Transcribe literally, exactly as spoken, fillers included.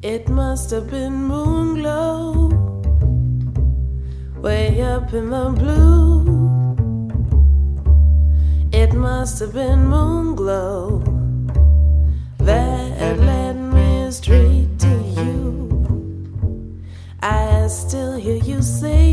It must have been moon glow, way up in the blue. It must have been moon glow that led me straight to you. I still hear you say